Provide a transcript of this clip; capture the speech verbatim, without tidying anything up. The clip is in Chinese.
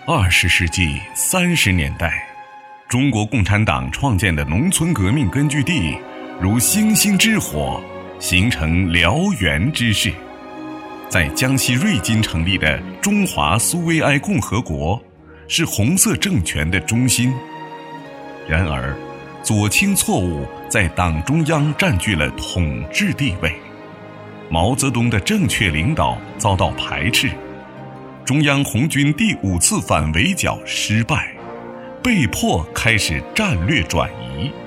二十世纪三十年代，中国共产党创建的农村革命根据地如星星之火，形成燎原之势。在江西瑞金成立的中华苏维埃共和国是红色政权的中心。然而，左倾错误在党中央占据了统治地位，毛泽东的正确领导遭到排斥，中央红军第五次反围剿失败，被迫开始战略转移。